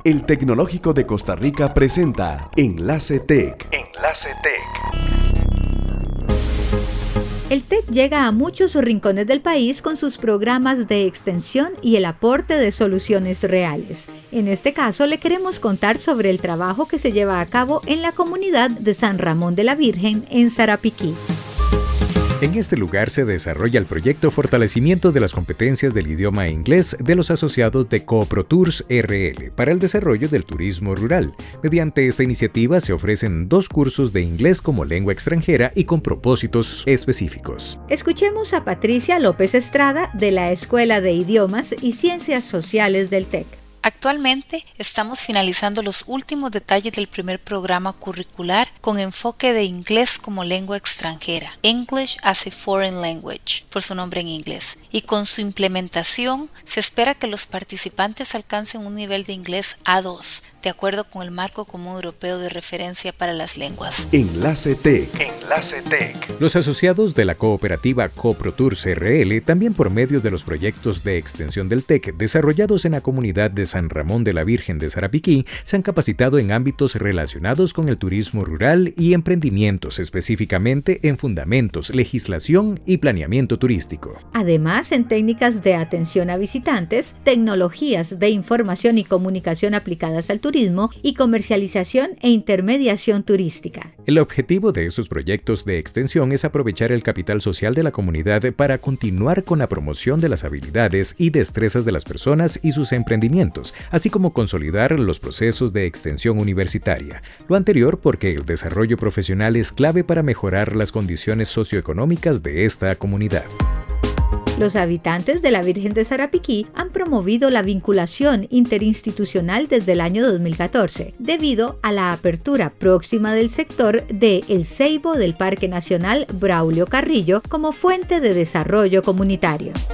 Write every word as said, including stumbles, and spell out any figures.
El Tecnológico de Costa Rica presenta Enlace Tech. Enlace Tech. El TEC llega a muchos rincones del país con sus programas de extensión y el aporte de soluciones reales. En este caso, le queremos contar sobre el trabajo que se lleva a cabo en la comunidad de San Ramón de la Virgen en Sarapiquí. En este lugar se desarrolla el proyecto Fortalecimiento de las competencias del idioma inglés de los asociados de CooProTours R L para el desarrollo del turismo rural. Mediante esta iniciativa se ofrecen dos cursos de inglés como lengua extranjera y con propósitos específicos. Escuchemos a Patricia López Estrada de la Escuela de Idiomas y Ciencias Sociales del TEC. Actualmente estamos finalizando los últimos detalles del primer programa curricular con enfoque de inglés como lengua extranjera, English as a Foreign Language, por su nombre en inglés, y con su implementación se espera que los participantes alcancen un nivel de inglés A dos, de acuerdo con el Marco Común Europeo de Referencia para las Lenguas. Enlace Tech. Enlace Tech. Los asociados de la cooperativa CooProTours R L, también por medio de los proyectos de extensión del TEC desarrollados en la comunidad de San Ramón de la Virgen de Sarapiquí, se han capacitado en ámbitos relacionados con el turismo rural y emprendimientos, específicamente en fundamentos, legislación y planeamiento turístico. Además, en técnicas de atención a visitantes, tecnologías de información y comunicación aplicadas al turismo y comercialización e intermediación turística. El objetivo de esos proyectos de extensión es aprovechar el capital social de la comunidad para continuar con la promoción de las habilidades y destrezas de las personas y sus emprendimientos, así como consolidar los procesos de extensión universitaria. Lo anterior porque el desarrollo profesional es clave para mejorar las condiciones socioeconómicas de esta comunidad. Los habitantes de la Virgen de Sarapiquí han promovido la vinculación interinstitucional desde el año dos mil catorce, debido a la apertura próxima del sector de El Ceibo del Parque Nacional Braulio Carrillo como fuente de desarrollo comunitario.